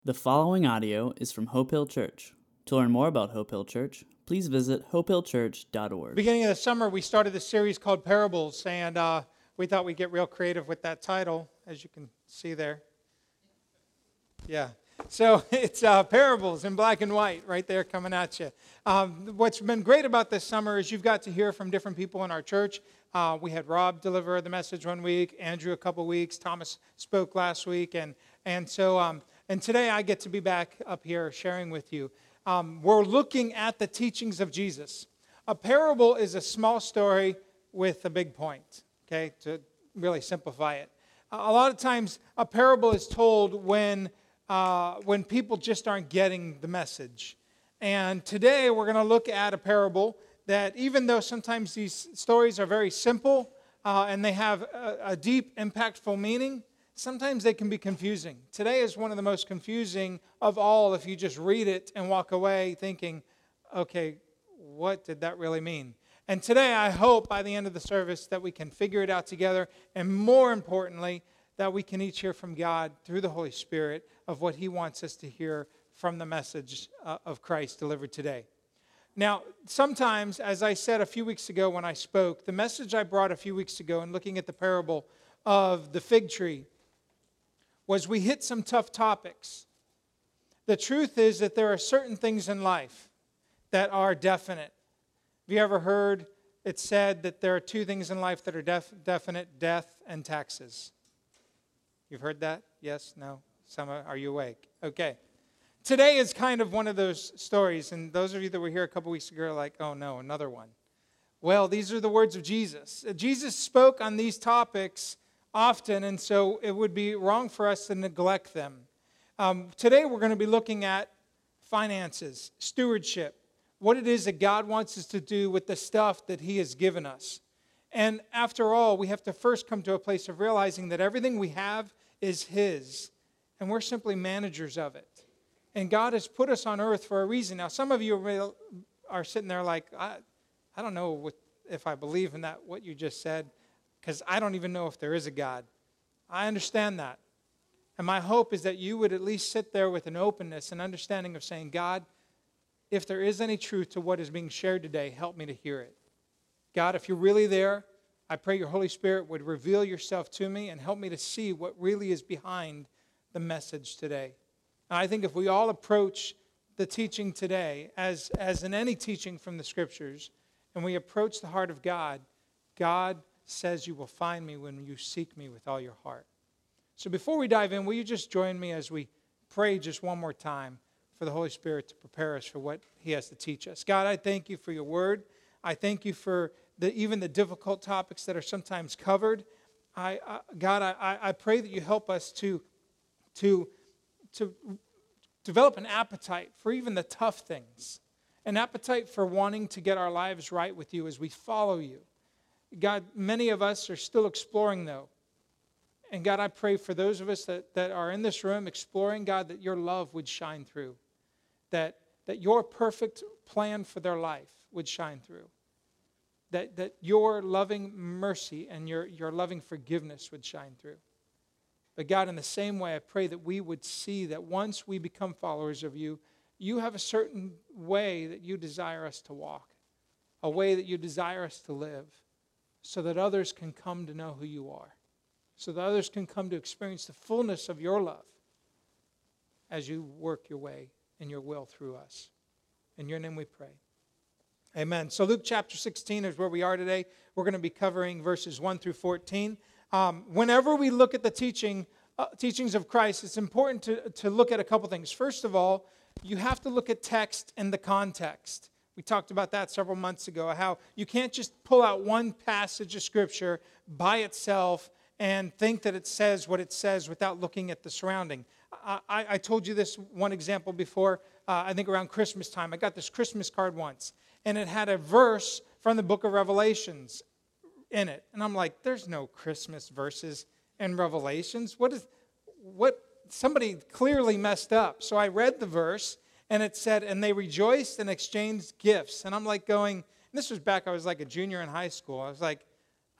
The following audio is from Hope Hill Church. To learn more about Hope Hill Church, please visit hopehillchurch.org. Beginning of the summer, we started this series called Parables, and we thought we'd get real creative with that title, as you can see there. Yeah. So it's Parables in black and white right there coming at you. What's been great about this summer is you've got to hear from different people in our church. We had Rob deliver the message one week, Andrew a couple weeks, Thomas spoke last week, and today I get to be back up here sharing with you. We're looking at the teachings of Jesus. A parable is a small story with a big point, okay, to really simplify it. A lot of times a parable is told when people just aren't getting the message. And today we're going to look at a parable that, even though sometimes these stories are very simple and they have a deep, impactful meaning, sometimes they can be confusing. Today is one of the most confusing of all if you just read it and walk away thinking, okay, what did that really mean? And today I hope by the end of the service that we can figure it out together, and more importantly, that we can each hear from God through the Holy Spirit of what He wants us to hear from the message of Christ delivered today. Now, sometimes, as I said a few weeks ago when I spoke, the message I brought a few weeks ago in looking at the parable of the fig tree was we hit some tough topics. The truth is that there are certain things in life that are definite. Have you ever heard it said that there are two things in life that are definite, death and taxes? You've heard that? Yes? No? Are you awake? Okay. Today is kind of one of those stories, and those of you that were here a couple weeks ago are like, oh no, another one. Well, these are the words of Jesus. Jesus spoke on these topics often, and so it would be wrong for us to neglect them. Today we're going to be looking at finances, stewardship, what it is that God wants us to do with the stuff that He has given us. And after all, we have to first come to a place of realizing that everything we have is His, and we're simply managers of it. And God has put us on earth for a reason. Now, some of you are sitting there like, I don't know if I believe in that, what you just said, because I don't even know if there is a God. I understand that. And my hope is that you would at least sit there with an openness and understanding of saying, God, if there is any truth to what is being shared today, help me to hear it. God, if you're really there, I pray your Holy Spirit would reveal yourself to me and help me to see what really is behind the message today. Now, I think if we all approach the teaching today as in any teaching from the Scriptures, and we approach the heart of God, God says you will find me when you seek me with all your heart. So before we dive in, will you just join me as we pray just one more time for the Holy Spirit to prepare us for what He has to teach us. God, I thank you for your word. I thank you for even the difficult topics that are sometimes covered. God, I pray that you help us to develop an appetite for even the tough things, an appetite for wanting to get our lives right with you as we follow you. God, many of us are still exploring, though. And God, I pray for those of us that are in this room exploring, God, that your love would shine through, that your perfect plan for their life would shine through, that your loving mercy and your loving forgiveness would shine through. But God, in the same way, I pray that we would see that once we become followers of you, you have a certain way that you desire us to walk, a way that you desire us to live, so that others can come to know who you are, so that others can come to experience the fullness of your love as you work your way and your will through us. In your name we pray. Amen. So Luke chapter 16 is where we are today. We're going to be covering verses 1 through 14. Whenever we look at the teachings of Christ, it's important to look at a couple things. First of all, you have to look at text in the context. We talked about that several months ago, how you can't just pull out one passage of Scripture by itself and think that it says what it says without looking at the surrounding. I told you this one example before, I think around Christmas time. I got this Christmas card once, and it had a verse from the book of Revelations in it. And I'm like, there's no Christmas verses in Revelations. Somebody clearly messed up. So I read the verse, and it said, and they rejoiced and exchanged gifts. And I'm like going, this was back, I was like a junior in high school. I was like,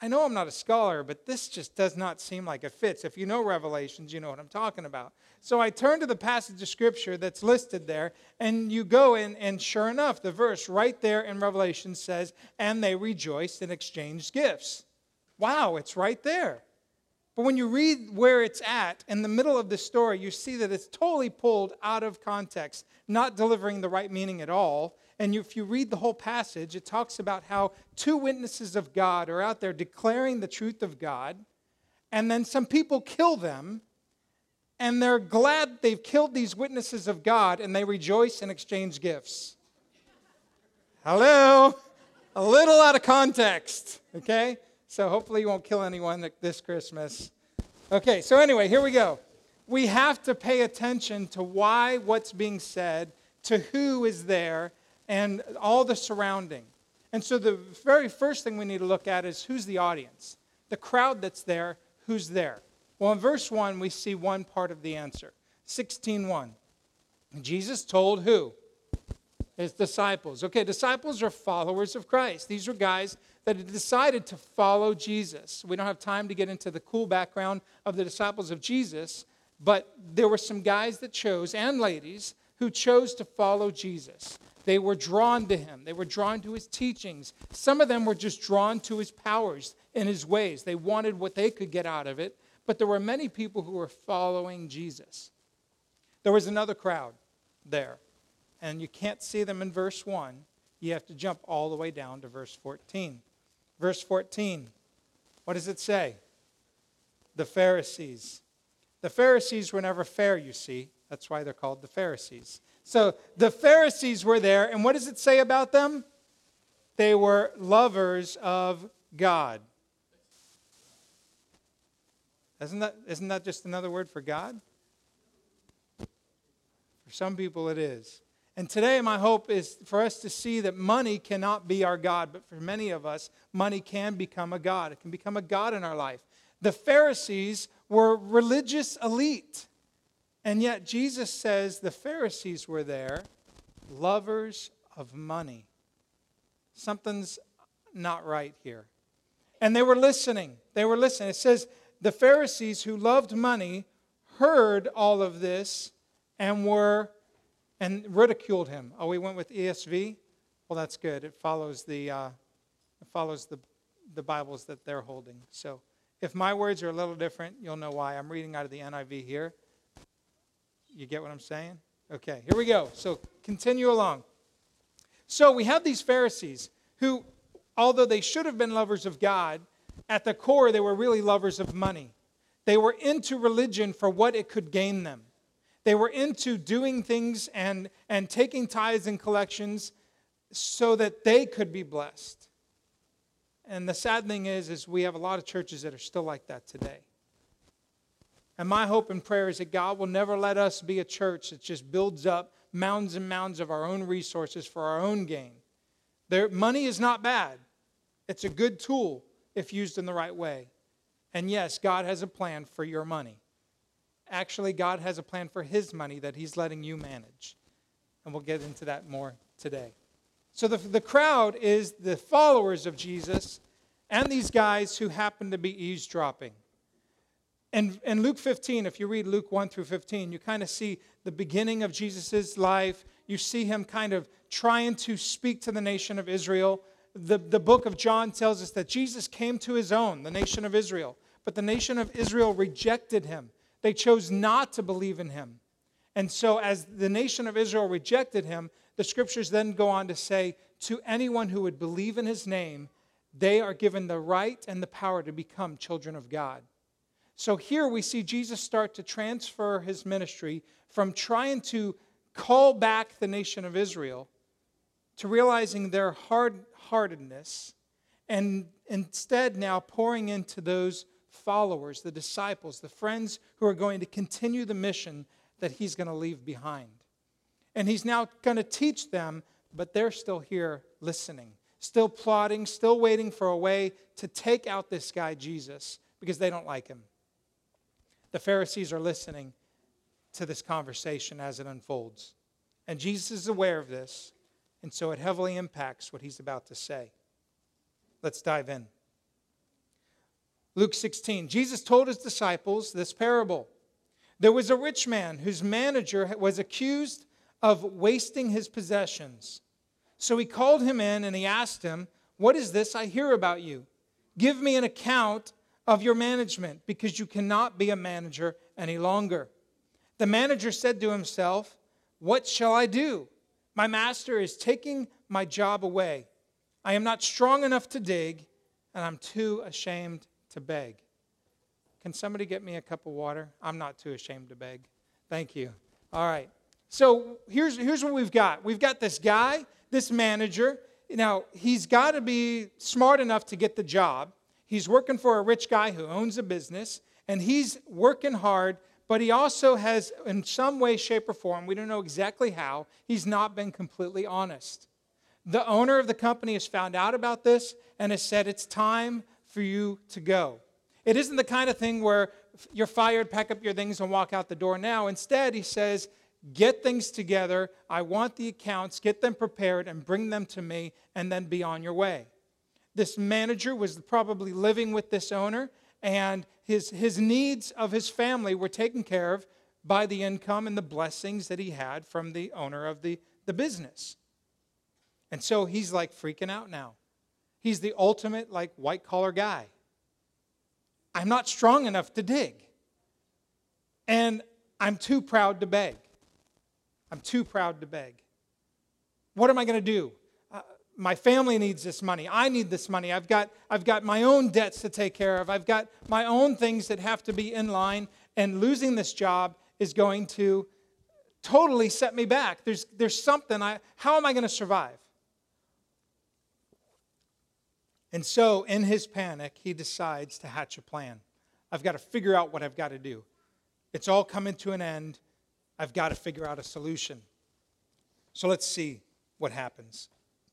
I know I'm not a scholar, but this just does not seem like it fits. If you know Revelations, you know what I'm talking about. So I turn to the passage of Scripture that's listed there, and you go in, and sure enough, the verse right there in Revelation says, and they rejoiced and exchanged gifts. Wow, it's right there. But when you read where it's at, in the middle of the story, you see that it's totally pulled out of context, not delivering the right meaning at all. And if you read the whole passage, it talks about how two witnesses of God are out there declaring the truth of God, and then some people kill them, and they're glad they've killed these witnesses of God, and they rejoice and exchange gifts. Hello? A little out of context, okay? So hopefully you won't kill anyone this Christmas. Okay, so anyway, here we go. We have to pay attention to why what's being said, to who is there, and all the surrounding. And so the very first thing we need to look at is who's the audience. The crowd that's there, who's there? Well, in verse 1, we see one part of the answer. 16:1. Jesus told who? His disciples. Okay, disciples are followers of Christ. These are guys that had decided to follow Jesus. We don't have time to get into the cool background of the disciples of Jesus, but there were some guys that chose, and ladies, who chose to follow Jesus. They were drawn to him. They were drawn to his teachings. Some of them were just drawn to his powers and his ways. They wanted what they could get out of it. But there were many people who were following Jesus. There was another crowd there. And you can't see them in verse 1. You have to jump all the way down to verse 14. Verse 14, what does it say? The Pharisees. The Pharisees were never fair, you see. That's why they're called the Pharisees. So the Pharisees were there, and what does it say about them? They were lovers of God. Isn't that just another word for God? For some people it is. And today my hope is for us to see that money cannot be our God, but for many of us, money can become a God. It can become a God in our life. The Pharisees were religious elite. And yet Jesus says the Pharisees were there, lovers of money. Something's not right here. And they were listening. They were listening. It says the Pharisees who loved money heard all of this and ridiculed him. Oh, we went with ESV? Well, that's good. It follows the Bibles that they're holding. So if my words are a little different, you'll know why. I'm reading out of the NIV here. You get what I'm saying? Okay, here we go. So continue along. So we have these Pharisees who, although they should have been lovers of God, at the core they were really lovers of money. They were into religion for what it could gain them. They were into doing things and taking tithes and collections so that they could be blessed. And the sad thing is we have a lot of churches that are still like that today. And my hope and prayer is that God will never let us be a church that just builds up mounds and mounds of our own resources for our own gain. Money is not bad. It's a good tool if used in the right way. And yes, God has a plan for your money. Actually, God has a plan for his money that he's letting you manage. And we'll get into that more today. So the crowd is the followers of Jesus and these guys who happen to be eavesdropping. And in Luke 15, if you read Luke 1 through 15, you kind of see the beginning of Jesus' life. You see him kind of trying to speak to the nation of Israel. The book of John tells us that Jesus came to his own, the nation of Israel. But the nation of Israel rejected him. They chose not to believe in him. And so as the nation of Israel rejected him, the scriptures then go on to say, to anyone who would believe in his name, they are given the right and the power to become children of God. So here we see Jesus start to transfer his ministry from trying to call back the nation of Israel to realizing their hard-heartedness and instead now pouring into those followers, the disciples, the friends who are going to continue the mission that he's going to leave behind. And he's now going to teach them, but they're still here listening, still plotting, still waiting for a way to take out this guy Jesus because they don't like him. The Pharisees are listening to this conversation as it unfolds. And Jesus is aware of this, and so it heavily impacts what he's about to say. Let's dive in. Luke 16, Jesus told his disciples this parable. There was a rich man whose manager was accused of wasting his possessions. So he called him in and he asked him, "What is this I hear about you? Give me an account of your management, because you cannot be a manager any longer." The manager said to himself, "What shall I do? My master is taking my job away. I am not strong enough to dig, and I'm too ashamed to beg." Can somebody get me a cup of water? I'm not too ashamed to beg. Thank you. All right. So here's what we've got. We've got this guy, this manager. Now, he's got to be smart enough to get the job. He's working for a rich guy who owns a business, and he's working hard, but he also has, in some way, shape, or form, we don't know exactly how, he's not been completely honest. The owner of the company has found out about this and has said, "It's time for you to go." It isn't the kind of thing where you're fired, pack up your things, and walk out the door now. Instead, he says, "Get things together. I want the accounts. Get them prepared and bring them to me, and then be on your way." This manager was probably living with this owner, and his needs of his family were taken care of by the income and the blessings that he had from the owner of the business. And so he's like freaking out now. He's the ultimate like white-collar guy. I'm not strong enough to dig. And I'm too proud to beg. I'm too proud to beg. What am I going to do? My family needs this money. I need this money. I've got my own debts to take care of. I've got my own things that have to be in line. And losing this job is going to totally set me back. There's something. How am I going to survive? And so, in his panic, he decides to hatch a plan. I've got to figure out what I've got to do. It's all coming to an end. I've got to figure out a solution. So let's see what happens.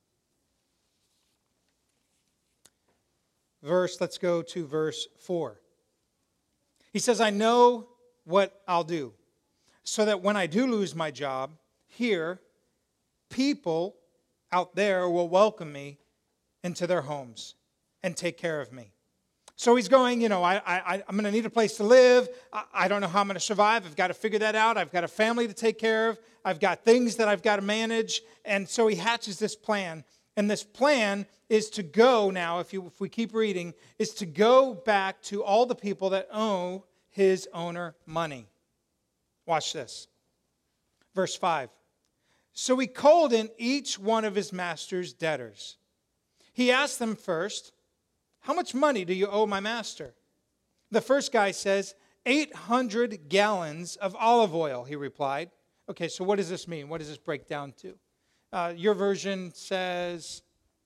Let's go to verse 4. He says, "I know what I'll do, so that when I do lose my job here, people out there will welcome me into their homes and take care of me." So he's going, I'm going to need a place to live. I don't know how I'm going to survive. I've got to figure that out. I've got a family to take care of. I've got things that I've got to manage. And so he hatches this plan. And this plan is to go now, if we keep reading, is to go back to all the people that owe his owner money. Watch this. Verse 5. So he called in each one of his master's debtors. He asked them first, "How much money do you owe my master?" The first guy says, 800 gallons of olive oil, he replied. Okay, so what does this mean? What does this break down to? Your version says,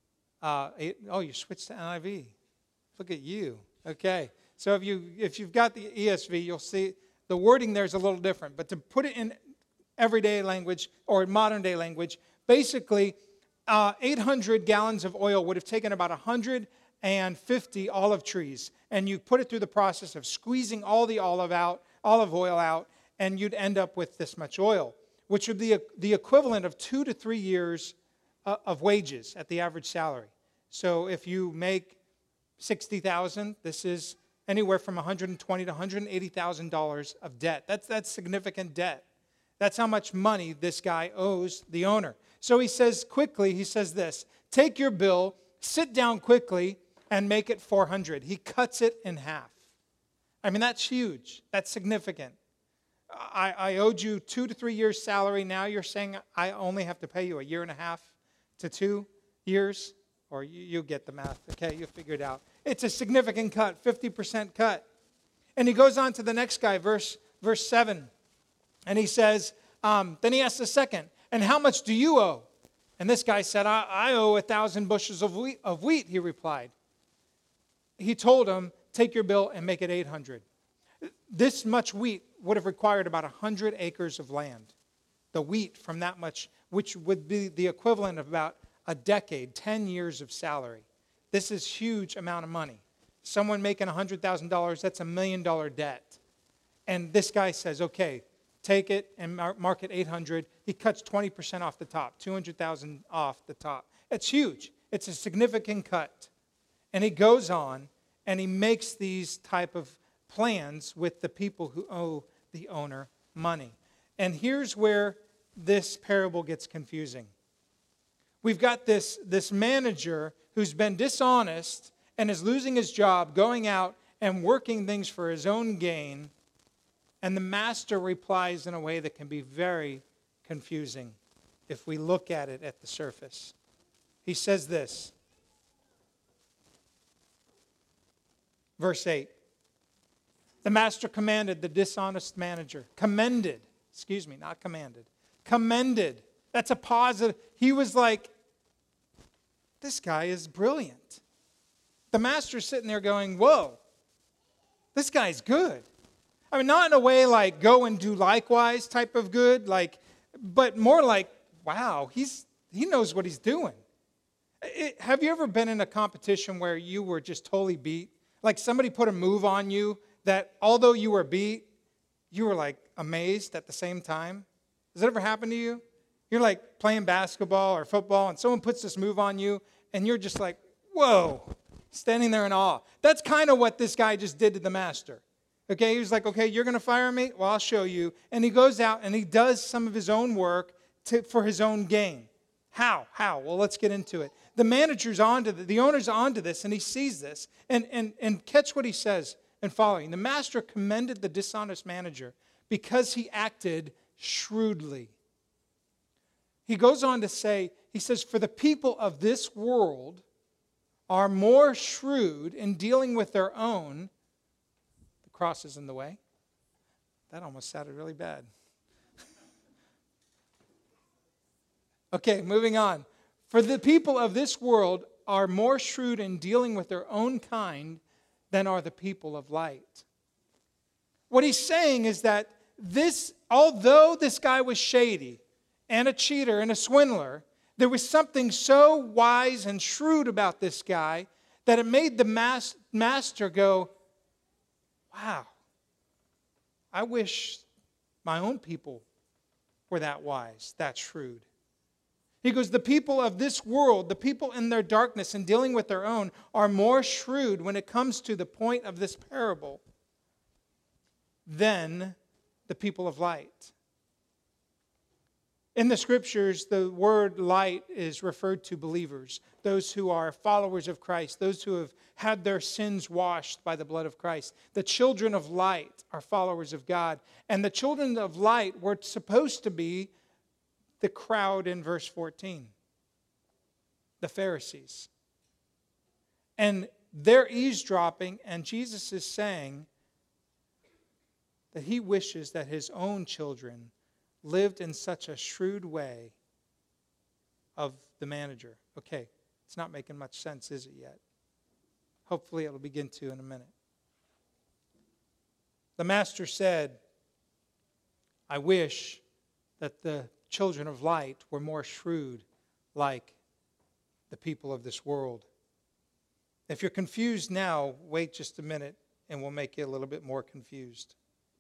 you switched to NIV. Look at you. Okay, so if you've got the ESV, you'll see the wording there is a little different. But to put it in everyday language or modern day language, basically 800 gallons of oil would have taken about 150 olive trees. And you put it through the process of squeezing all the olive oil out, and you'd end up with this much oil, which would be the equivalent of 2 to 3 years of wages at the average salary. So if you make $60,000, this is anywhere from $120,000 to $180,000 of debt. That's significant debt. That's how much money this guy owes the owner. So he says this, "Take your bill, sit down quickly, and make it 400. He cuts it in half. I mean, that's huge. That's significant. I owed you 2 to 3 years' salary. Now you're saying I only have to pay you 1.5 to 2 years? Or you get the math. Okay, you figure it out. It's a significant cut, 50% cut. And he goes on to the next guy, verse 7. And he says, then he asks the second, "And how much do you owe?" And this guy said, I owe 1,000 bushels of wheat, he replied. He told him, "Take your bill and make it 800. This much wheat would have required about 100 acres of land. The wheat from that much, which would be the equivalent of about a decade, 10 years of salary. This is huge amount of money. Someone making $100,000, that's $1 million debt. And this guy says, okay, take it and mark it 800. He cuts 20% off the top, 200,000 off the top. It's huge. It's a significant cut. And he goes on and he makes these type of plans with the people who owe the owner money. And here's where this parable gets confusing. We've got this manager who's been dishonest and is losing his job, going out and working things for his own gain. And the master replies in a way that can be very confusing if we look at it at the surface. He says this, verse 8. The master commended the dishonest manager. Commended. That's a positive. He was like, this guy is brilliant. The master's sitting there going, whoa, this guy's good. I mean, not in a way like go and do likewise type of good, but more like, wow, he knows what he's doing. Have you ever been in a competition where you were just totally beat? Like somebody put a move on you that although you were beat, you were like amazed at the same time? Has it ever happened to you? You're like playing basketball or football and someone puts this move on you and you're just like, whoa, standing there in awe. That's kind of what this guy just did to the master. Okay, he was like, okay, you're going to fire me? Well, I'll show you. And he goes out and he does some of his own work for his own gain. How? Well, let's get into it. The manager's the owner's onto this and he sees this. And catch what he says and following. The master commended the dishonest manager because he acted shrewdly. He goes on to say, he says, for the people of this world are more shrewd in dealing with their own. The cross is in the way. That almost sounded really bad. Okay, moving on. For the people of this world are more shrewd in dealing with their own kind than are the people of light. What he's saying is that although this guy was shady and a cheater and a swindler, there was something so wise and shrewd about this guy that it made the master go, wow, I wish my own people were that wise, that shrewd. He goes, the people of this world, the people in their darkness and dealing with their own, are more shrewd when it comes to the point of this parable than the people of light. In the scriptures, the word light is referred to believers, those who are followers of Christ, those who have had their sins washed by the blood of Christ. The children of light are followers of God. And the children of light were supposed to be the crowd in verse 14, the Pharisees. And they're eavesdropping, and Jesus is saying that he wishes that his own children lived in such a shrewd way of the manager. Okay, it's not making much sense, is it yet? Hopefully it'll begin to in a minute. The master said, I wish that the children of light were more shrewd like the people of this world. If you're confused now, wait just a minute and we'll make you a little bit more confused.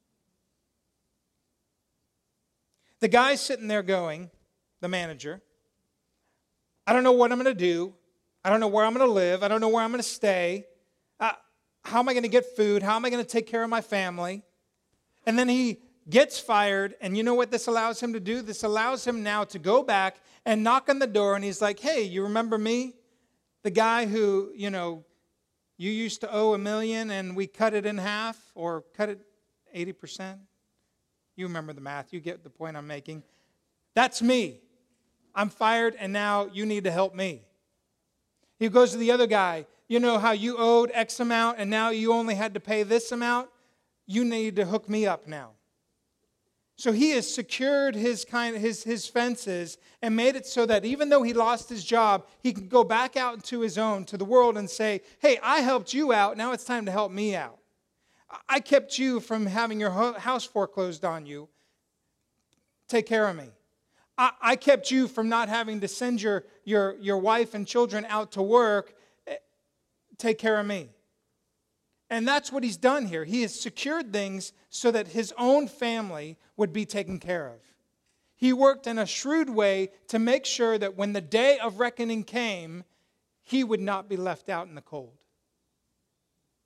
The guy's sitting there going, the manager, I don't know what I'm going to do. I don't know where I'm going to live. I don't know where I'm going to stay. How am I going to get food? How am I going to take care of my family? And then he gets fired, and you know what this allows him to do? This allows him now to go back and knock on the door, and he's like, hey, you remember me? The guy who, you used to owe $1 million, and we cut it in half, or cut it 80%. You remember the math. You get the point I'm making. That's me. I'm fired, and now you need to help me. He goes to the other guy. You know how you owed X amount, and now you only had to pay this amount? You need to hook me up now. So he has secured his fences and made it so that even though he lost his job, he can go back out into his own, to the world, and say, hey, I helped you out. Now it's time to help me out. I kept you from having your house foreclosed on you. Take care of me. I kept you from not having to send your wife and children out to work. Take care of me. And that's what he's done here. He has secured things so that his own family would be taken care of. He worked in a shrewd way to make sure that when the day of reckoning came, he would not be left out in the cold.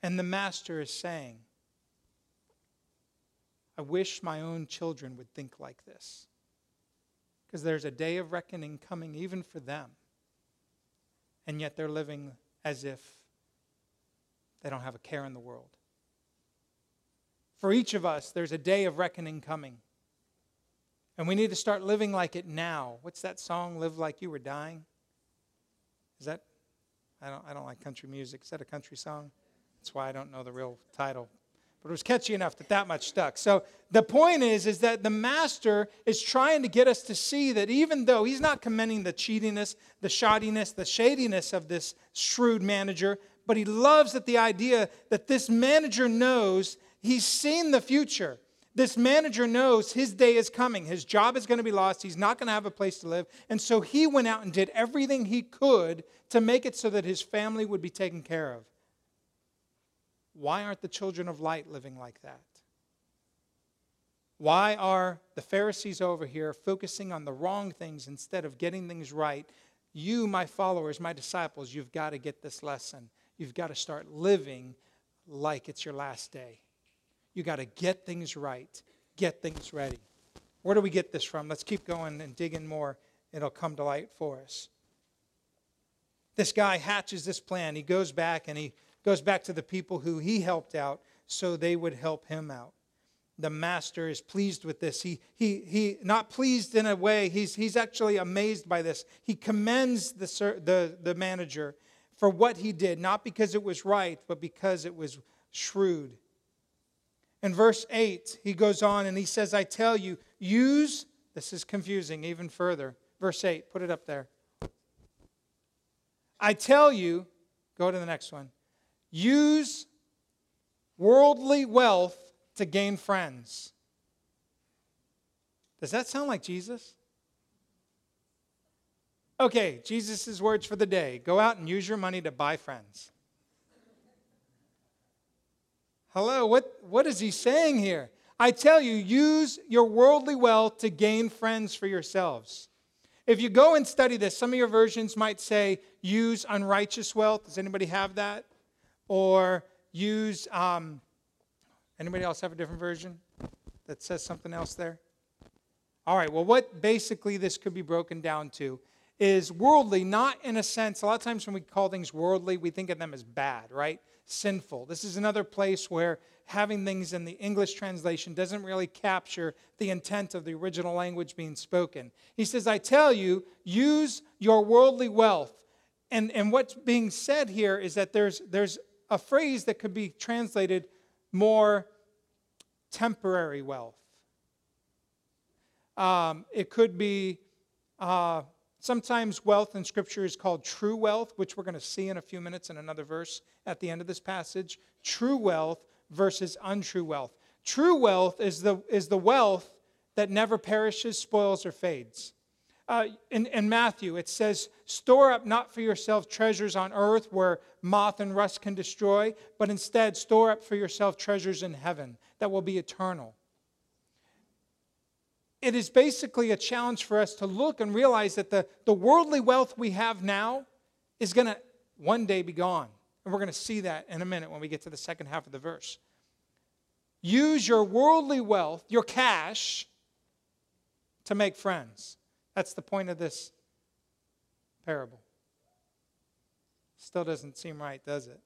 And the master is saying, I wish my own children would think like this. Because there's a day of reckoning coming even for them. And yet they're living as if they don't have a care in the world. For each of us, there's a day of reckoning coming. And we need to start living like it now. What's that song, Live Like You Were Dying? Is that, I don't like country music. Is that a country song? That's why I don't know the real title. But it was catchy enough that much stuck. So the point is that the master is trying to get us to see that even though he's not commending the cheatiness, the shoddiness, the shadiness of this shrewd manager, but he loves the idea that this manager knows he's seen the future. This manager knows his day is coming. His job is going to be lost. He's not going to have a place to live. And so he went out and did everything he could to make it so that his family would be taken care of. Why aren't the children of light living like that? Why are the Pharisees over here focusing on the wrong things instead of getting things right? You, my followers, my disciples, you've got to get this lesson. You've got to start living like it's your last day. You've got to get things right, get things ready. Where do we get this from? Let's keep going and dig in more. It'll come to light for us. This guy hatches this plan. He goes back and he goes back to the people who he helped out so they would help him out. The master is pleased with this. He not pleased in a way. He's actually amazed by this. He commends the manager for what he did, not because it was right, but because it was shrewd. In verse 8, he goes on and he says, I tell you, this is confusing even further. Verse 8, put it up there. I tell you, go to the next one. Use worldly wealth to gain friends. Does that sound like Jesus? Okay, Jesus' words for the day. Go out and use your money to buy friends. Hello, what is he saying here? I tell you, use your worldly wealth to gain friends for yourselves. If you go and study this, some of your versions might say, use unrighteous wealth. Does anybody have that? Or use, anybody else have a different version that says something else there? All right, well, what basically this could be broken down to is worldly, not in a sense, a lot of times when we call things worldly, we think of them as bad, right? Sinful. This is another place where having things in the English translation doesn't really capture the intent of the original language being spoken. He says, I tell you, use your worldly wealth. And what's being said here is that there's a phrase that could be translated more temporary wealth. It could be, sometimes wealth in Scripture is called true wealth, which we're going to see in a few minutes in another verse at the end of this passage. True wealth versus untrue wealth. True wealth is the wealth that never perishes, spoils, or fades. In Matthew, it says, store up not for yourself treasures on earth where moth and rust can destroy, but instead store up for yourself treasures in heaven that will be eternal. It is basically a challenge for us to look and realize that the worldly wealth we have now is going to one day be gone. And we're going to see that in a minute when we get to the second half of the verse. Use your worldly wealth, your cash, to make friends. That's the point of this parable. Still doesn't seem right, does it?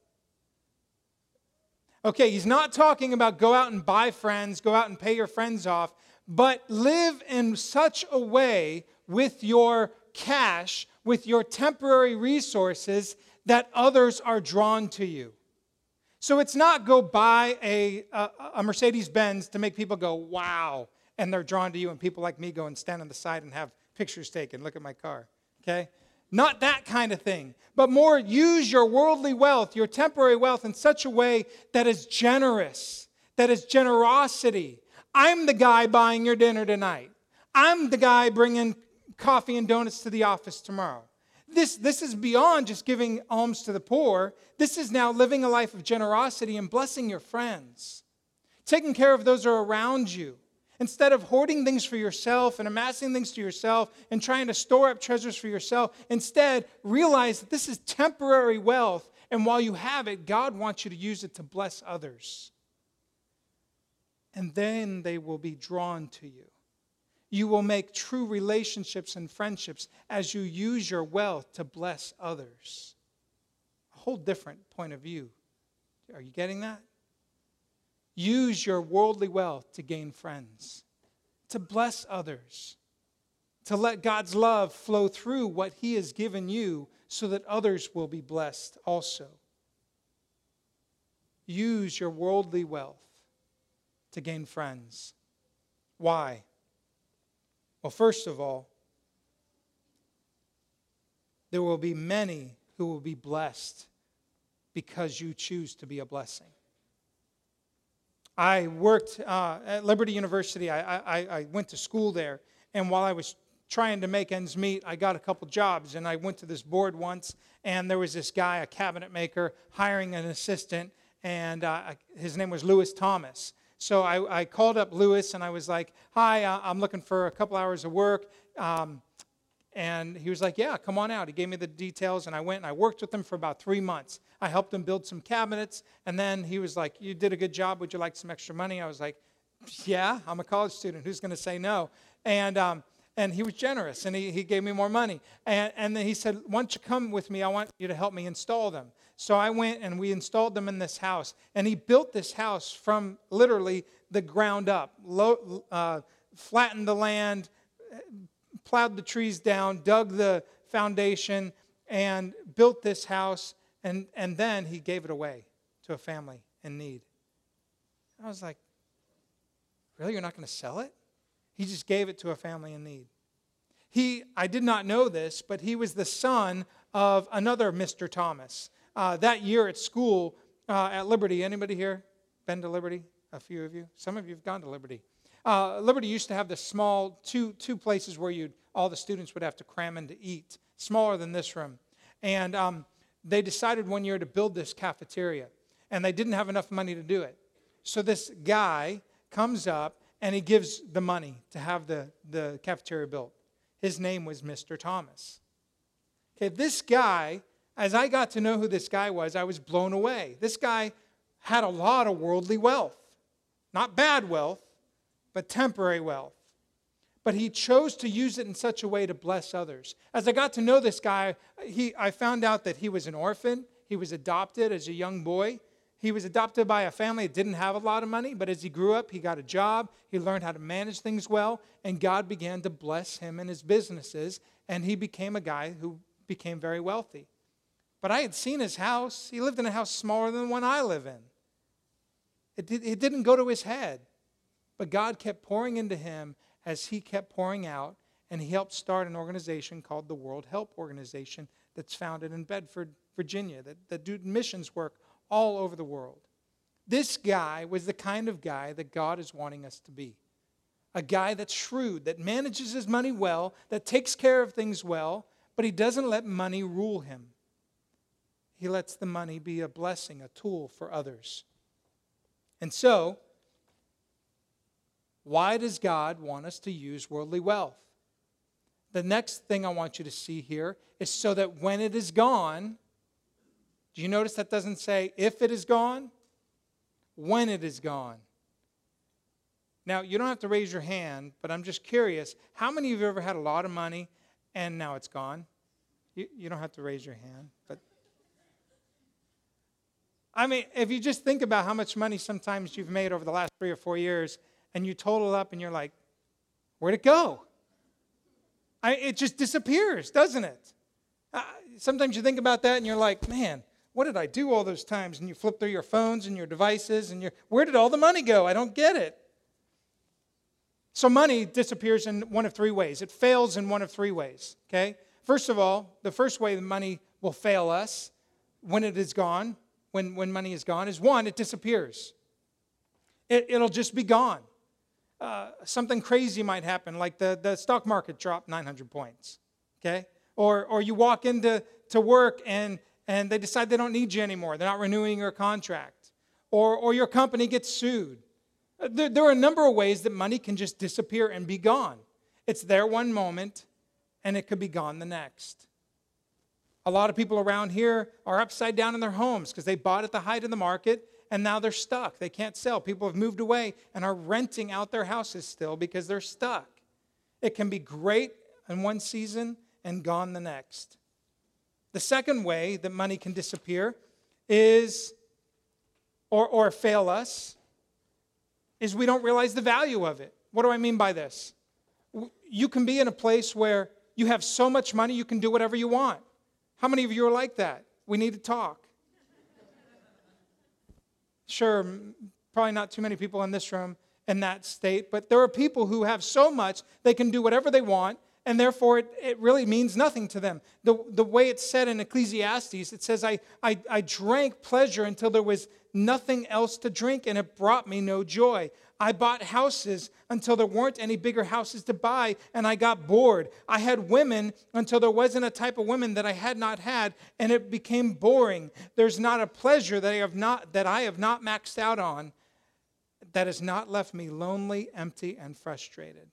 Okay, he's not talking about go out and buy friends, go out and pay your friends off, but live in such a way with your cash, with your temporary resources, that others are drawn to you. So it's not go buy a Mercedes-Benz to make people go, wow, and they're drawn to you, and people like me go and stand on the side and have pictures taken. Look at my car, okay? Not that kind of thing, but more use your worldly wealth, your temporary wealth in such a way that is generous, that is generosity. I'm the guy buying your dinner tonight. I'm the guy bringing coffee and donuts to the office tomorrow. This is beyond just giving alms to the poor. This is now living a life of generosity and blessing your friends, taking care of those who are around you. Instead of hoarding things for yourself and amassing things to yourself and trying to store up treasures for yourself, instead realize that this is temporary wealth And while you have it, God wants you to use it to bless others. And then they will be drawn to you. You will make true relationships and friendships as you use your wealth to bless others. A whole different point of view. Are you getting that? Use your worldly wealth to gain friends, to bless others, to let God's love flow through what He has given you so that others will be blessed also. Use your worldly wealth to gain friends. Why? Well, first of all, there will be many who will be blessed because you choose to be a blessing. I worked at Liberty University. I went to school there, and while I was trying to make ends meet, I got a couple jobs, and I went to this board once, and there was this guy, a cabinet maker, hiring an assistant, and his name was Lewis Thomas. So I called up Lewis, and I was like, hi, I'm looking for a couple hours of work. And he was like, yeah, come on out. He gave me the details, and I went and I worked with him for about 3 months. I helped him build some cabinets, and then he was like, you did a good job. Would you like some extra money? I was like, yeah, I'm a college student. Who's going to say no? And he was generous, and he gave me more money. And then he said, why don't you come with me? I want you to help me install them. So I went, and we installed them in this house. And he built this house from literally the ground up, flattened the land, plowed the trees down, dug the foundation, and built this house, and then he gave it away to a family in need. I was like, really? You're not going to sell it? He just gave it to a family in need. I did not know this, but he was the son of another Mr. Thomas. That year at school, at Liberty, anybody here been to Liberty? A few of you? Some of you have gone to Liberty. Liberty used to have this small two places where all the students would have to cram in to eat, smaller than this room. And they decided one year to build this cafeteria, and they didn't have enough money to do it. So this guy comes up, and he gives the money to have the cafeteria built. His name was Mr. Thomas. Okay, this guy, as I got to know who this guy was, I was blown away. This guy had a lot of worldly wealth. Not bad wealth, but temporary wealth. But he chose to use it in such a way to bless others. As I got to know this guy, I found out that he was an orphan. He was adopted as a young boy. He was adopted by a family that didn't have a lot of money, but as he grew up, he got a job. He learned how to manage things well, and God began to bless him and his businesses, and he became a guy who became very wealthy. But I had seen his house. He lived in a house smaller than the one I live in. It didn't go to his head. But God kept pouring into him as he kept pouring out, and he helped start an organization called the World Help Organization that's founded in Bedford, Virginia, that do missions work all over the world. This guy was the kind of guy that God is wanting us to be. A guy that's shrewd, that manages his money well, that takes care of things well, but he doesn't let money rule him. He lets the money be a blessing, a tool for others. And so, why does God want us to use worldly wealth? The next thing I want you to see here is so that when it is gone, do you notice that doesn't say if it is gone? When it is gone. Now, you don't have to raise your hand, but I'm just curious, how many of you have ever had a lot of money and now it's gone? You don't have to raise your hand, but I mean, if you just think about how much money sometimes you've made over the last 3 or 4 years, and you total up and you're like, where'd it go? It just disappears, doesn't it? Sometimes you think about that and you're like, man, what did I do all those times? And you flip through your phones and your devices and where did all the money go? I don't get it. So money disappears in one of 3 ways. It fails in one of 3 ways, okay? First of all, the first way the money will fail us when it is gone, when money is gone, is 1, it disappears. It'll just be gone. Something crazy might happen, like the stock market dropped 900 points, okay? Or you walk into work and they decide they don't need you anymore. They're not renewing your contract. Or your company gets sued. There are a number of ways that money can just disappear and be gone. It's there one moment, and it could be gone the next. A lot of people around here are upside down in their homes because they bought at the height of the market and now they're stuck. They can't sell. People have moved away and are renting out their houses still because they're stuck. It can be great in one season and gone the next. The second way that money can disappear is, or fail us, is we don't realize the value of it. What do I mean by this? You can be in a place where you have so much money you can do whatever you want. How many of you are like that? We need to talk. Sure, probably not too many people in this room in that state, but there are people who have so much they can do whatever they want, and therefore it really means nothing to them. The way it's said in Ecclesiastes, it says, I drank pleasure until there was nothing else to drink, and it brought me no joy. I bought houses until there weren't any bigger houses to buy, and I got bored. I had women until there wasn't a type of women that I had not had, and it became boring. There's not a pleasure that I have not maxed out on that has not left me lonely, empty, and frustrated.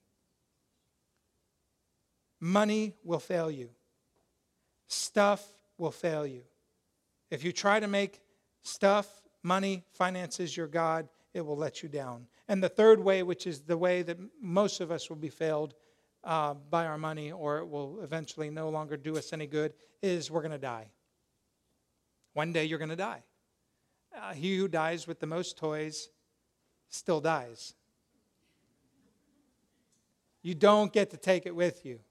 Money will fail you. Stuff will fail you. If you try to make stuff, money, finances your God, it will let you down. And the third way, which is the way that most of us will be failed by our money, or it will eventually no longer do us any good, is we're going to die. One day you're going to die. He who dies with the most toys still dies. You don't get to take it with you.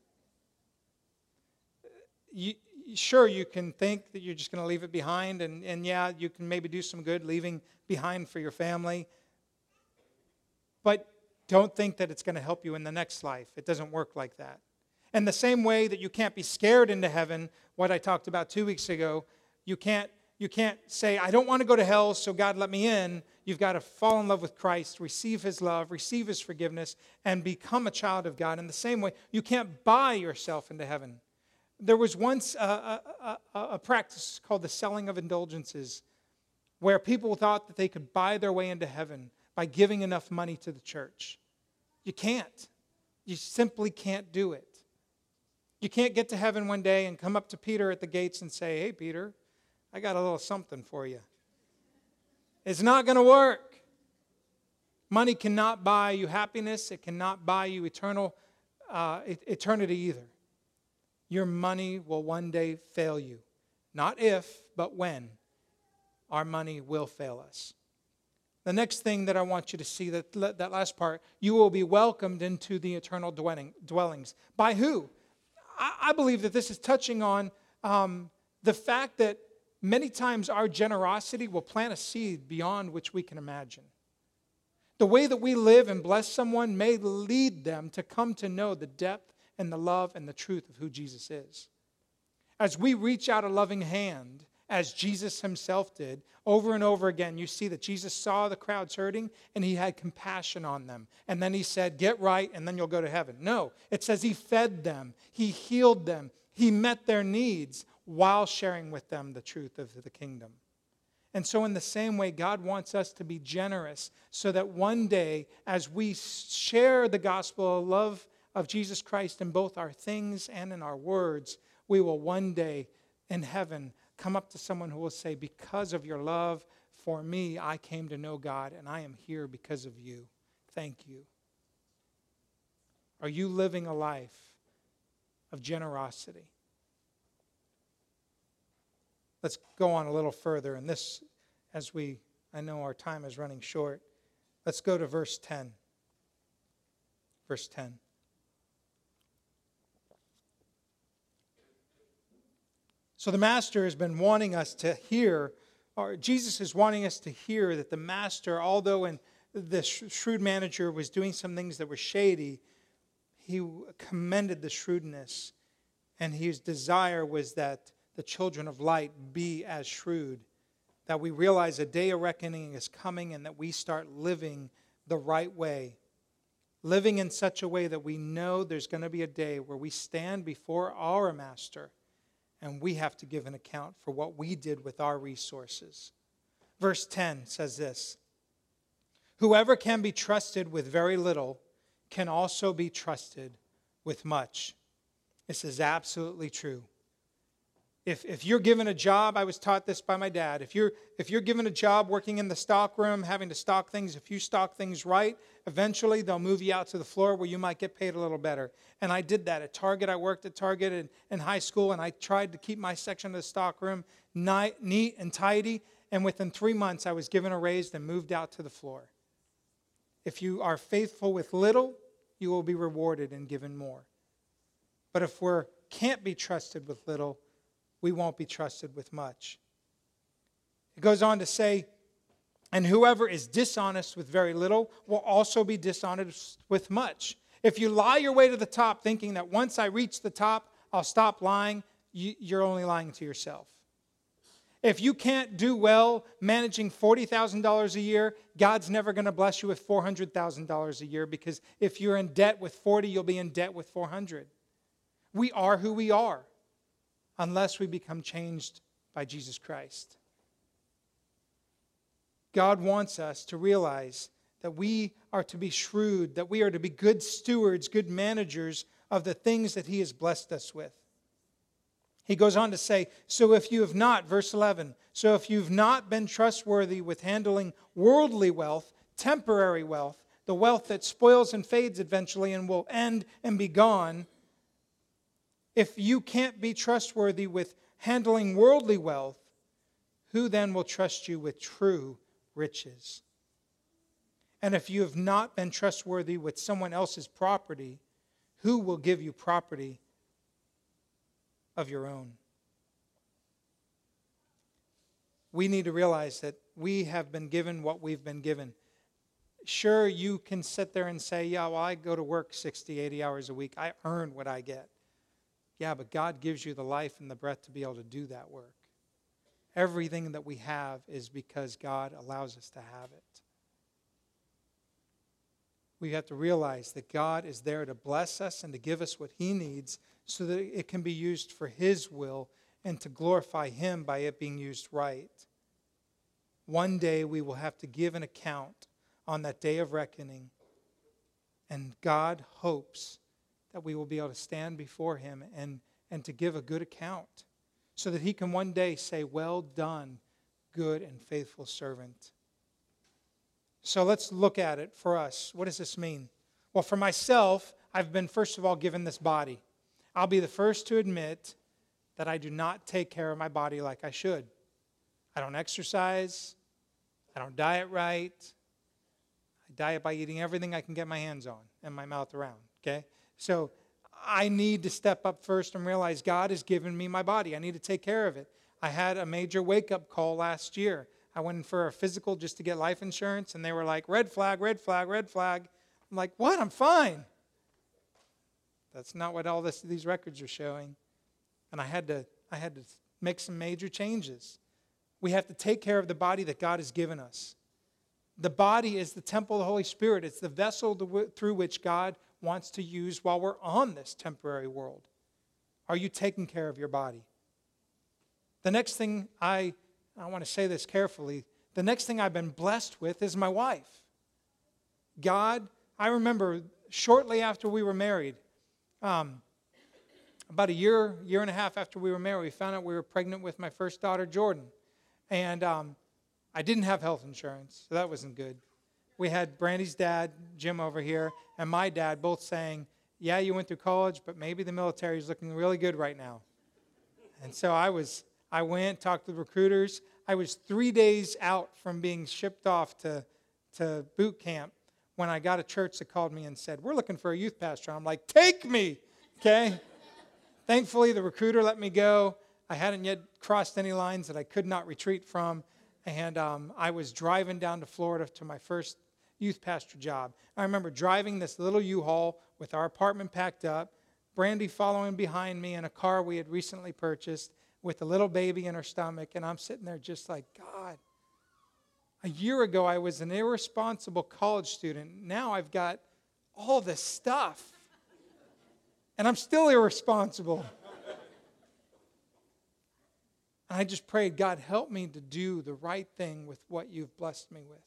Sure, you can think that you're just going to leave it behind, and yeah, you can maybe do some good leaving behind for your family. But don't think that it's going to help you in the next life. It doesn't work like that. And the same way that you can't be scared into heaven, what I talked about 2 weeks ago, you can't say, I don't want to go to hell, so God let me in. You've got to fall in love with Christ, receive His love, receive His forgiveness, and become a child of God. In the same way, you can't buy yourself into heaven. There was once a practice called the selling of indulgences, where people thought that they could buy their way into heaven by giving enough money to the church. You can't. You simply can't do it. You can't get to heaven one day and come up to Peter at the gates and say, hey, Peter, I got a little something for you. It's not going to work. Money cannot buy you happiness. It cannot buy you eternity either. Your money will one day fail you. Not if, but when. Our money will fail us. The next thing that I want you to see, that last part, you will be welcomed into the eternal dwellings. By who? I believe that this is touching on the fact that many times our generosity will plant a seed beyond which we can imagine. The way that we live and bless someone may lead them to come to know the depth and the love and the truth of who Jesus is. As we reach out a loving hand, as Jesus Himself did, over and over again, you see that Jesus saw the crowds hurting and He had compassion on them. And then He said, get right and then you'll go to heaven. No, it says He fed them, He healed them, He met their needs while sharing with them the truth of the kingdom. And so in the same way, God wants us to be generous so that one day, as we share the gospel of love of Jesus Christ in both our things and in our words, we will one day in heaven come up to someone who will say, because of your love for me, I came to know God, and I am here because of you. Thank you. Are you living a life of generosity? Let's go on a little further, and this, I know our time is running short. Let's go to verse 10. Verse 10. So the master has been wanting us to hear, or Jesus is wanting us to hear that the master, although the shrewd manager was doing some things that were shady, he commended the shrewdness, and his desire was that the children of light be as shrewd, that we realize a day of reckoning is coming and that we start living the right way, living in such a way that we know there's going to be a day where we stand before our master and we have to give an account for what we did with our resources. Verse 10 says this, whoever can be trusted with very little can also be trusted with much. This is absolutely true. If you're given a job, I was taught this by my dad. If you're given a job working in the stock room, having to stock things, if you stock things right, eventually they'll move you out to the floor where you might get paid a little better. And I did that at Target. I worked at Target in high school, and I tried to keep my section of the stock room neat and tidy. And within 3 months, I was given a raise and moved out to the floor. If you are faithful with little, you will be rewarded and given more. But if we can't be trusted with little, we won't be trusted with much. It goes on to say, and whoever is dishonest with very little will also be dishonest with much. If you lie your way to the top thinking that once I reach the top, I'll stop lying, you're only lying to yourself. If you can't do well managing $40,000 a year, God's never going to bless you with $400,000 a year, because if you're in debt with 40, you'll be in debt with 400. We are who we are unless we become changed by Jesus Christ. God wants us to realize that we are to be shrewd, that we are to be good stewards, good managers of the things that He has blessed us with. He goes on to say, so if you have not, verse 11, so if you've not been trustworthy with handling worldly wealth, temporary wealth, the wealth that spoils and fades eventually and will end and be gone, if you can't be trustworthy with handling worldly wealth, who then will trust you with true riches? And if you have not been trustworthy with someone else's property, who will give you property of your own? We need to realize that we have been given what we've been given. Sure, you can sit there and say, yeah, well, I go to work 60, 80 hours a week. I earn what I get. Yeah, but God gives you the life and the breath to be able to do that work. Everything that we have is because God allows us to have it. We have to realize that God is there to bless us and to give us what He needs so that it can be used for His will and to glorify Him by it being used right. One day we will have to give an account on that day of reckoning, and God hopes that we will be able to stand before Him and to give a good account so that He can one day say, well done, good and faithful servant. So let's look at it for us. What does this mean? Well, for myself, I've been, first of all, given this body. I'll be the first to admit that I do not take care of my body like I should. I don't exercise. I don't diet right. I diet by eating everything I can get my hands on and my mouth around, okay? So I need to step up first and realize God has given me my body. I need to take care of it. I had a major wake-up call last year. I went in for a physical just to get life insurance, and they were like, red flag, red flag, red flag. I'm like, what? I'm fine. That's not what all these records are showing. And I had to make some major changes. We have to take care of the body that God has given us. The body is the temple of the Holy Spirit. It's the vessel through which God wants to use while we're on this temporary world. Are you taking care of your body? The next thing, I want to say this carefully, the next thing I've been blessed with is my wife. God, I remember shortly after we were married, about a year and a half after we were married, we found out we were pregnant with my first daughter, Jordan. And I didn't have health insurance, so that wasn't good. We had Brandy's dad, Jim over here, and my dad both saying, yeah, you went through college, but maybe the military is looking really good right now. And so I went, talked to the recruiters. I was 3 days out from being shipped off to boot camp when I got a church that called me and said, we're looking for a youth pastor. I'm like, take me, okay? Thankfully, the recruiter let me go. I hadn't yet crossed any lines that I could not retreat from. And I was driving down to Florida to my first youth pastor job. I remember driving this little U-Haul with our apartment packed up, Brandy following behind me in a car we had recently purchased with a little baby in her stomach. And I'm sitting there just like, God, a year ago I was an irresponsible college student. Now I've got all this stuff. And I'm still irresponsible. And I just prayed, God, help me to do the right thing with what you've blessed me with.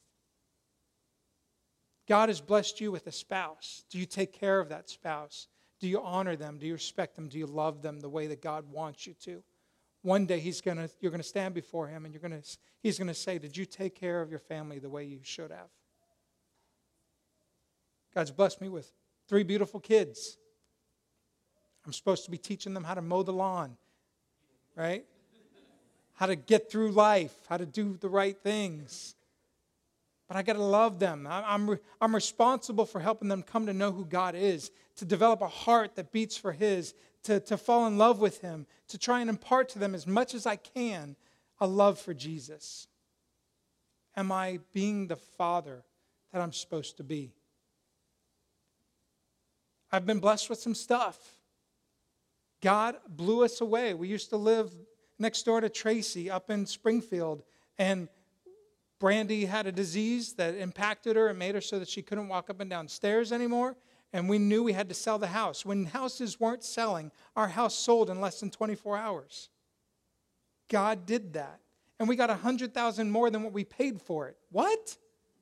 God has blessed you with a spouse. Do you take care of that spouse? Do you honor them? Do you respect them? Do you love them the way that God wants you to? one day you're going to stand before him and he's going to say, did you take care of your family the way you should have? God's blessed me with 3 beautiful kids. I'm supposed to be teaching them how to mow the lawn, right? How to get through life, how to do the right things. But I got to love them. I'm responsible for helping them come to know who God is, to develop a heart that beats for His, to fall in love with Him, to try and impart to them as much as I can a love for Jesus. Am I being the father that I'm supposed to be? I've been blessed with some stuff. God blew us away. We used to live next door to Tracy up in Springfield, and Brandy had a disease that impacted her and made her so that she couldn't walk up and down stairs anymore, and we knew we had to sell the house. When houses weren't selling, our house sold in less than 24 hours. God did that, and we got $100,000 more than what we paid for it. What?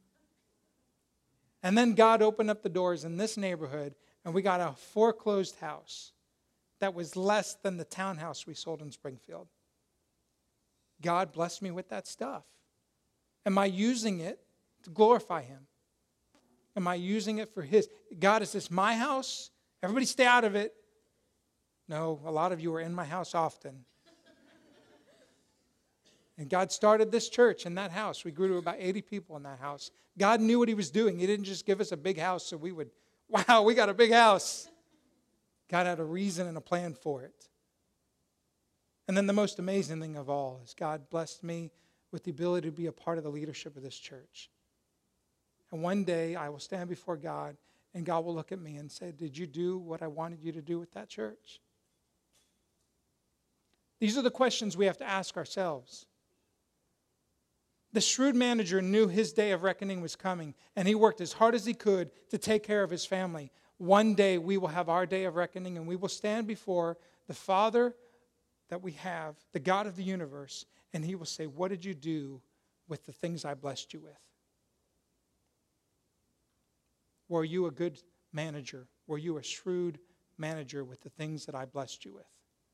And then God opened up the doors in this neighborhood, and we got a foreclosed house that was less than the townhouse we sold in Springfield. God blessed me with that stuff. Am I using it to glorify Him? Am I using it for His? God, is this my house? Everybody stay out of it. No, a lot of you are in my house often. And God started this church in that house. We grew to about 80 people in that house. God knew what He was doing. He didn't just give us a big house so we would, wow, we got a big house. God had a reason and a plan for it. And then the most amazing thing of all is God blessed me with the ability to be a part of the leadership of this church. And one day I will stand before God and God will look at me and say, did you do what I wanted you to do with that church? These are the questions we have to ask ourselves. The shrewd manager knew his day of reckoning was coming, and he worked as hard as he could to take care of his family. One day we will have our day of reckoning, and we will stand before the Father that we have, the God of the universe, and He will say, what did you do with the things I blessed you with? Were you a good manager? Were you a shrewd manager with the things that I blessed you with?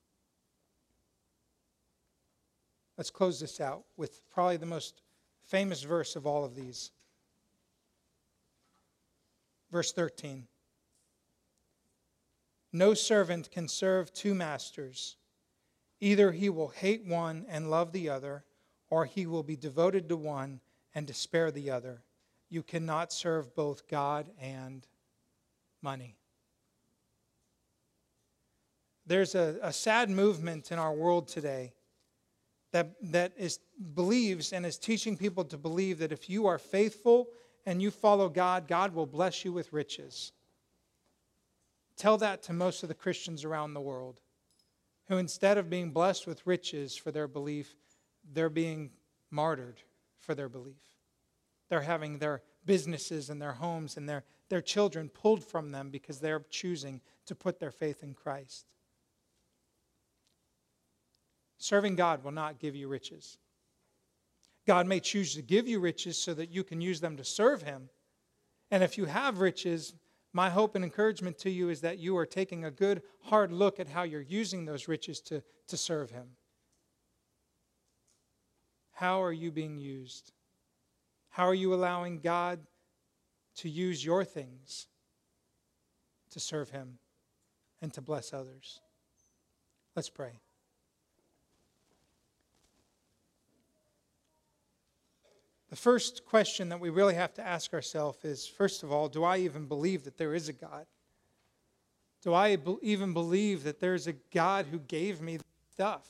Let's close this out with probably the most famous verse of all of these. Verse 13. No servant can serve 2 masters. Either he will hate one and love the other, or he will be devoted to one and despair the other. You cannot serve both God and money. There's a sad movement in our world today that believes and is teaching people to believe that if you are faithful and you follow God, God will bless you with riches. Tell that to most of the Christians around the world, who instead of being blessed with riches for their belief, they're being martyred for their belief. They're having their businesses and their homes and their children pulled from them because they're choosing to put their faith in Christ. Serving God will not give you riches. God may choose to give you riches so that you can use them to serve Him. And if you have riches, my hope and encouragement to you is that you are taking a good, hard look at how you're using those riches to serve Him. How are you being used? How are you allowing God to use your things to serve Him and to bless others? Let's pray. The first question that we really have to ask ourselves is, first of all, do I even believe that there is a God? Do I even believe that there's a God who gave me stuff?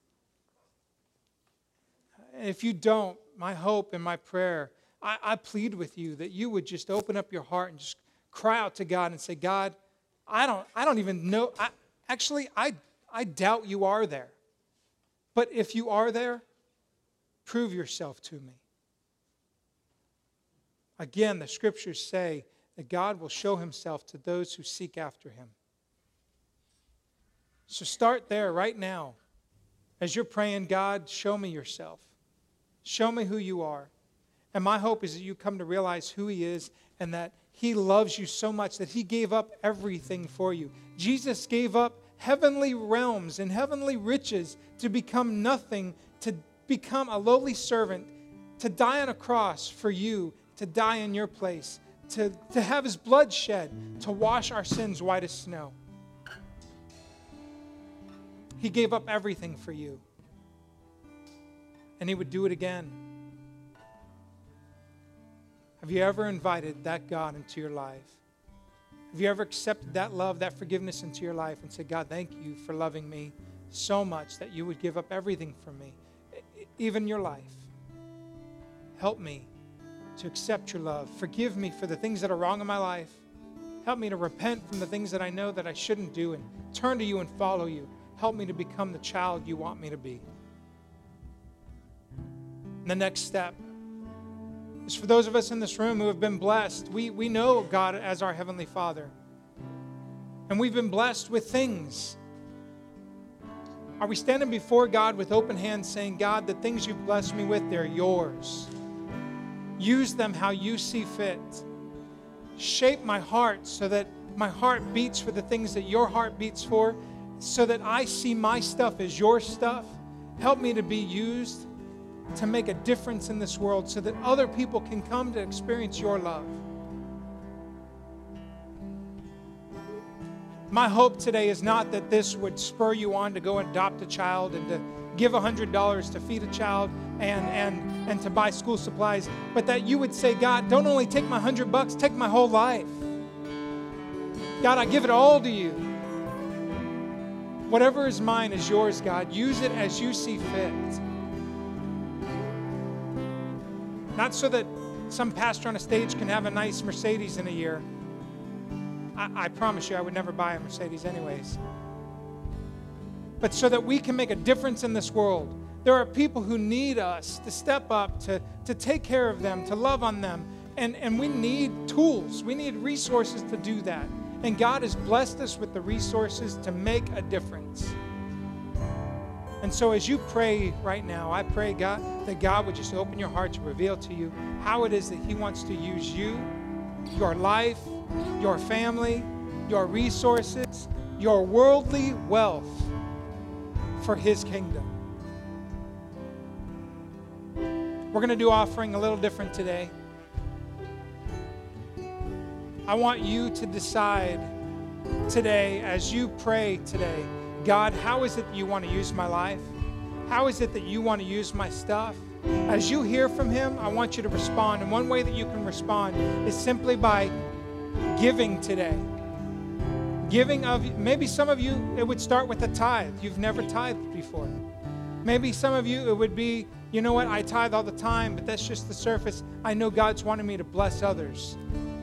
If you don't, my hope and my prayer, I plead with you that you would just open up your heart and just cry out to God and say, God, I don't even know. I doubt you are there. But if you are there, prove yourself to me. Again, the scriptures say that God will show Himself to those who seek after Him. So start there right now. As you're praying, God, show me yourself. Show me who you are. And my hope is that you come to realize who He is and that He loves you so much that He gave up everything for you. Jesus gave up heavenly realms and heavenly riches to become nothing, to become a lowly servant, to die on a cross for you, to die in your place, to have his blood shed, to wash our sins white as snow. He gave up everything for you. And he would do it again. Have you ever invited that God into your life? Have you ever accepted that love, that forgiveness into your life and said, God, thank you for loving me so much that you would give up everything for me, even your life. Help me to accept your love. Forgive me for the things that are wrong in my life. Help me to repent from the things that I know that I shouldn't do and turn to you and follow you. Help me to become the child you want me to be. And the next step is for those of us in this room who have been blessed. We know God as our Heavenly Father. And we've been blessed with things. Are we standing before God with open hands saying, God, the things you've blessed me with, they're yours. Use them how you see fit. Shape my heart so that my heart beats for the things that your heart beats for, so that I see my stuff as your stuff. Help me to be used to make a difference in this world so that other people can come to experience your love. My hope today is not that this would spur you on to go adopt a child and to give $100 to feed a child and to buy school supplies, but that you would say, God, don't only take my $100, take my whole life. God, I give it all to you. Whatever is mine is yours, God. Use it as you see fit. Not so that some pastor on a stage can have a nice Mercedes in a year. I promise you I would never buy a Mercedes anyways. But so that we can make a difference in this world. There are people who need us to step up, to take care of them, to love on them. And we need tools. We need resources to do that. And God has blessed us with the resources to make a difference. And so as you pray right now, I pray, God, that God would just open your heart to reveal to you how it is that he wants to use you, your life, your family, your resources, your worldly wealth for his kingdom. We're going to do offering a little different today. I want you to decide today, as you pray today, God, how is it that you want to use my life? How is it that you want to use my stuff? As you hear from him, I want you to respond. And one way that you can respond is simply by giving today. Giving of, maybe some of you, it would start with a tithe. You've never tithed before. Maybe some of you, it would be, you know what, I tithe all the time, but that's just the surface. I know God's wanted me to bless others.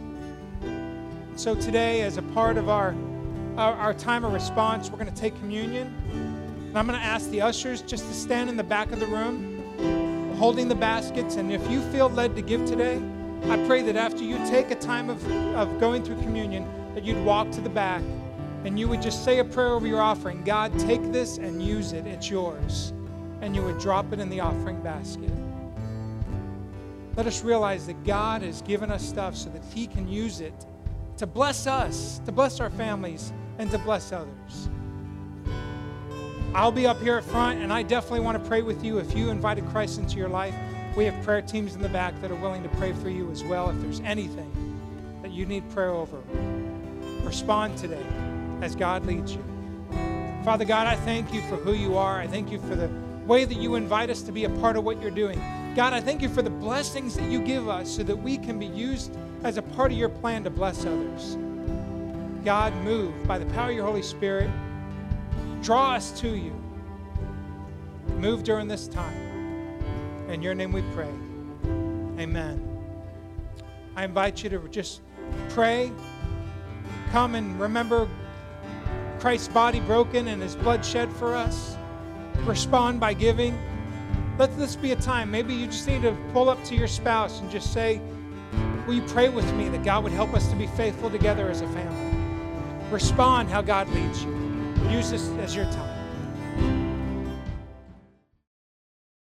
So today, as a part of our time of response, we're going to take communion. And I'm going to ask the ushers just to stand in the back of the room, holding the baskets. And if you feel led to give today, I pray that after you take a time of going through communion, that you'd walk to the back and you would just say a prayer over your offering. God, take this and use it. It's yours. And you would drop it in the offering basket. Let us realize that God has given us stuff so that he can use it to bless us, to bless our families, and to bless others. I'll be up here at front, and I definitely want to pray with you. If you invited Christ into your life, we have prayer teams in the back that are willing to pray for you as well. If there's anything that you need prayer over, respond today as God leads you. Father God, I thank you for who you are. I thank you for the way that you invite us to be a part of what you're doing. God, I thank you for the blessings that you give us so that we can be used as a part of your plan to bless others. God, move by the power of your Holy Spirit. Draw us to you. Move during this time. In your name we pray. Amen. I invite you to just pray. Come and remember Christ's body broken and his blood shed for us. Respond by giving. Let this be a time. Maybe you just need to pull up to your spouse and just say, will you pray with me that God would help us to be faithful together as a family? Respond how God leads you. Use this as your time.